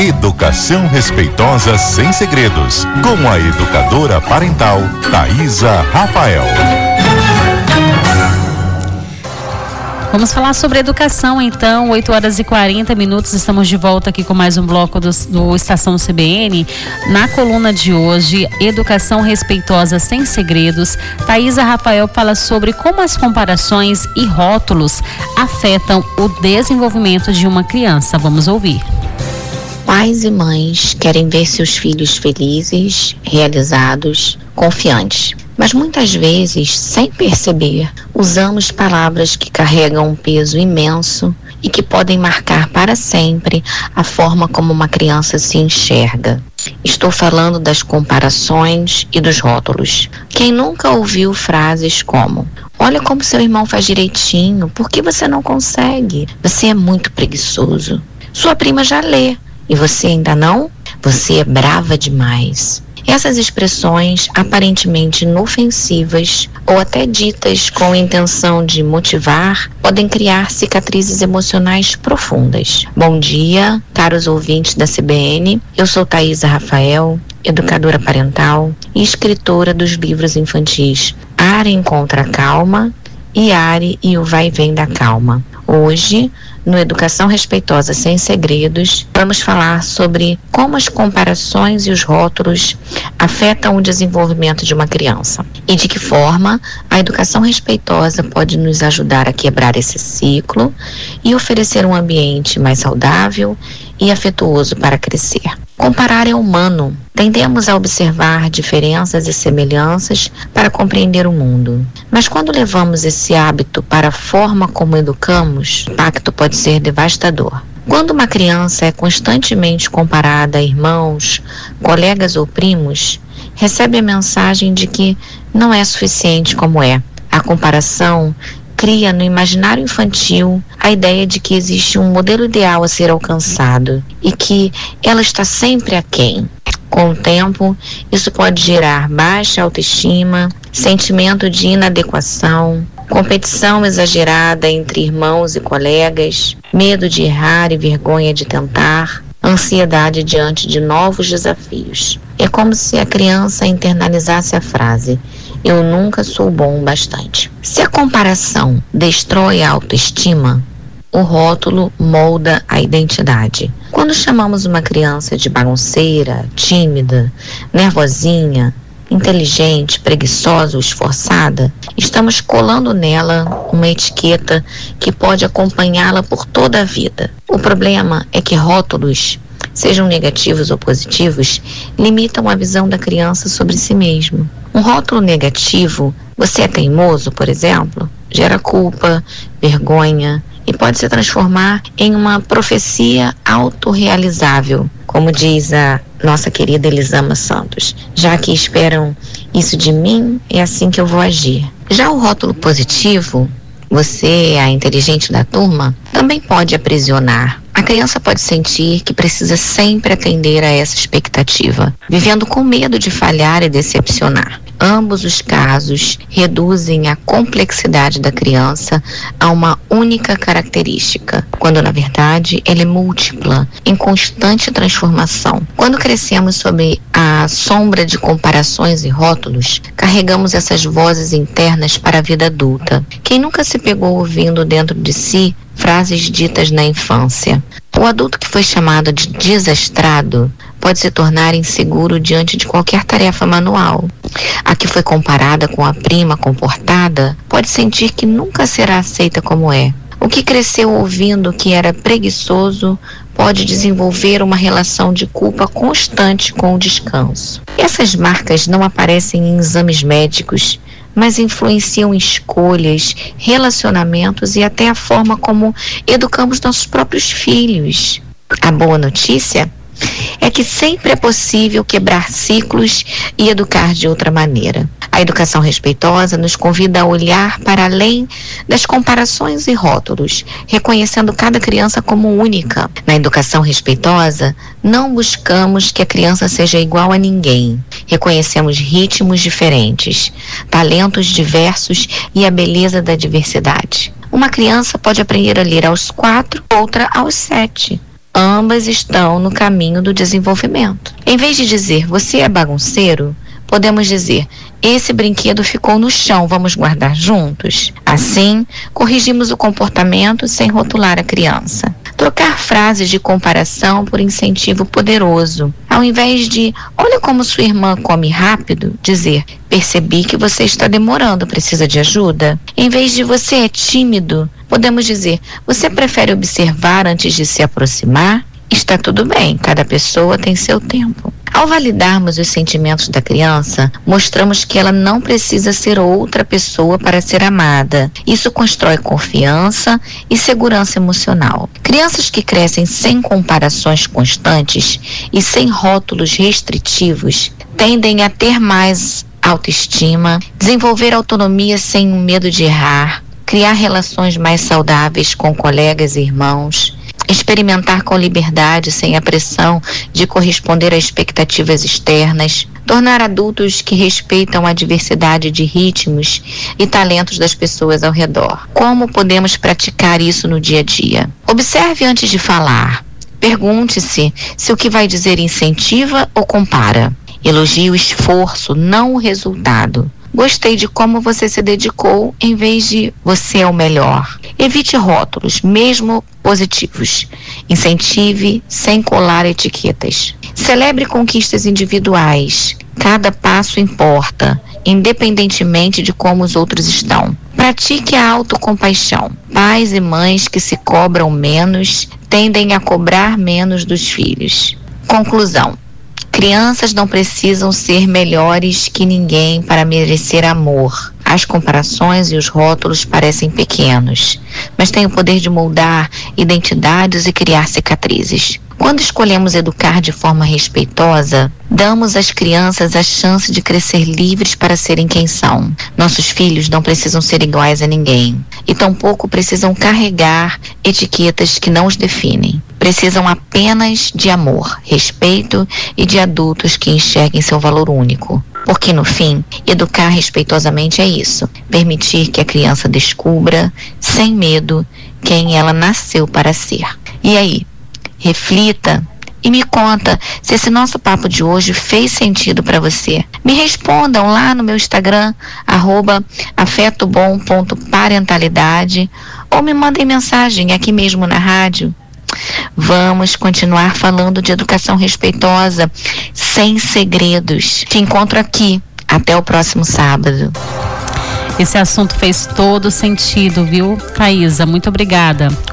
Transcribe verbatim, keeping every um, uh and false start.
Educação respeitosa sem segredos, com a educadora parental Thaisa Rafael. Vamos falar sobre educação, então, oito horas e quarenta minutos, estamos de volta aqui com mais um bloco do, do Estação C B N. Na coluna de hoje, Educação Respeitosa Sem Segredos, Thaisa Rafael fala sobre como as comparações e rótulos afetam o desenvolvimento de uma criança. Vamos ouvir. Pais e mães querem ver seus filhos felizes, realizados, confiantes. Mas muitas vezes, sem perceber, usamos palavras que carregam um peso imenso e que podem marcar para sempre a forma como uma criança se enxerga. Estou falando das comparações e dos rótulos. Quem nunca ouviu frases como: olha como seu irmão faz direitinho, por que você não consegue? Você é muito preguiçoso. Sua prima já lê e você ainda não? Você é brava demais. Essas expressões aparentemente inofensivas ou até ditas com a intenção de motivar podem criar cicatrizes emocionais profundas. Bom dia, caros ouvintes da C B N. Eu sou Thaisa Rafael, educadora parental e escritora dos livros infantis Ari Encontra a Calma e Ari e o Vai e Vem da Calma. Hoje, no Educação Respeitosa Sem Segredos, vamos falar sobre como as comparações e os rótulos afetam o desenvolvimento de uma criança e de que forma a educação respeitosa pode nos ajudar a quebrar esse ciclo e oferecer um ambiente mais saudável e afetuoso para crescer. Comparar é humano. Tendemos a observar diferenças e semelhanças para compreender o mundo. Mas quando levamos esse hábito para a forma como educamos, o impacto pode ser devastador. Quando uma criança é constantemente comparada a irmãos, colegas ou primos, recebe a mensagem de que não é suficiente como é. A comparação cria no imaginário infantil a ideia de que existe um modelo ideal a ser alcançado e que ela está sempre aquém. Com o tempo, isso pode gerar baixa autoestima, sentimento de inadequação, competição exagerada entre irmãos e colegas, medo de errar e vergonha de tentar, ansiedade diante de novos desafios. É como se a criança internalizasse a frase: eu nunca sou bom o bastante. Se a comparação destrói a autoestima, o rótulo molda a identidade. Quando chamamos uma criança de bagunceira, tímida, nervosinha, inteligente, preguiçosa ou esforçada, estamos colando nela uma etiqueta que pode acompanhá-la por toda a vida. O problema é que rótulos, sejam negativos ou positivos, limitam a visão da criança sobre si mesmo. Um rótulo negativo, você é teimoso, por exemplo, gera culpa, vergonha e pode se transformar em uma profecia autorrealizável, como diz a nossa querida Elisama Santos. Já que esperam isso de mim, é assim que eu vou agir. Já o rótulo positivo, você é a inteligente da turma, também pode aprisionar. A criança pode sentir que precisa sempre atender a essa expectativa, vivendo com medo de falhar e decepcionar. Ambos os casos reduzem a complexidade da criança a uma única característica, quando na verdade ela é múltipla, em constante transformação. Quando crescemos sob a sombra de comparações e rótulos, carregamos essas vozes internas para a vida adulta. Quem nunca se pegou ouvindo dentro de si frases ditas na infância? O adulto que foi chamado de desastrado pode se tornar inseguro diante de qualquer tarefa manual. A que foi comparada com a prima comportada pode sentir que nunca será aceita como é. O que cresceu ouvindo que era preguiçoso pode desenvolver uma relação de culpa constante com o descanso. Essas marcas não aparecem em exames médicos, mas influenciam escolhas, relacionamentos e até a forma como educamos nossos próprios filhos. A boa notícia é que sempre é possível quebrar ciclos e educar de outra maneira. A educação respeitosa nos convida a olhar para além das comparações e rótulos, reconhecendo cada criança como única. Na educação respeitosa, não buscamos que a criança seja igual a ninguém. Reconhecemos ritmos diferentes, talentos diversos e a beleza da diversidade. Uma criança pode aprender a ler aos quatro, outra aos sete. ambas estão no caminho do desenvolvimento. Em vez de dizer, você é bagunceiro, podemos dizer, esse brinquedo ficou no chão, vamos guardar juntos? Assim, corrigimos o comportamento sem rotular a criança. Trocar frases de comparação por incentivo poderoso. Ao invés de, olha como sua irmã come rápido, dizer, percebi que você está demorando, precisa de ajuda? Em vez de, você é tímido, podemos dizer, você prefere observar antes de se aproximar? Está tudo bem, cada pessoa tem seu tempo. Ao validarmos os sentimentos da criança, mostramos que ela não precisa ser outra pessoa para ser amada. Isso constrói confiança e segurança emocional. Crianças que crescem sem comparações constantes e sem rótulos restritivos tendem a ter mais autoestima, desenvolver autonomia sem o medo de errar, criar relações mais saudáveis com colegas e irmãos, experimentar com liberdade sem a pressão de corresponder a expectativas externas, tornar adultos que respeitam a diversidade de ritmos e talentos das pessoas ao redor. Como podemos praticar isso no dia a dia? Observe antes de falar. Pergunte-se se o que vai dizer incentiva ou compara. Elogie o esforço, não o resultado. Gostei de como você se dedicou em vez de você é o melhor. Evite rótulos, mesmo positivos. Incentive sem colar etiquetas. Celebre conquistas individuais. Cada passo importa, independentemente de como os outros estão. Pratique a autocompaixão. Pais e mães que se cobram menos tendem a cobrar menos dos filhos. Conclusão. Crianças não precisam ser melhores que ninguém para merecer amor. As comparações e os rótulos parecem pequenos, mas têm o poder de moldar identidades e criar cicatrizes. Quando escolhemos educar de forma respeitosa, damos às crianças a chance de crescer livres para serem quem são. Nossos filhos não precisam ser iguais a ninguém, e tampouco precisam carregar etiquetas que não os definem. Precisam apenas de amor, respeito e de adultos que enxerguem seu valor único. Porque, no fim, educar respeitosamente é isso. Permitir que a criança descubra, sem medo, quem ela nasceu para ser. E aí? Reflita e me conta se esse nosso papo de hoje fez sentido para você. Me respondam lá no meu Instagram, arroba afetobom ponto parentalidade, ou me mandem mensagem aqui mesmo na rádio. Vamos continuar falando de educação respeitosa, sem segredos. Te encontro aqui. Até o próximo sábado. Esse assunto fez todo sentido, viu, Thaísa? Muito obrigada.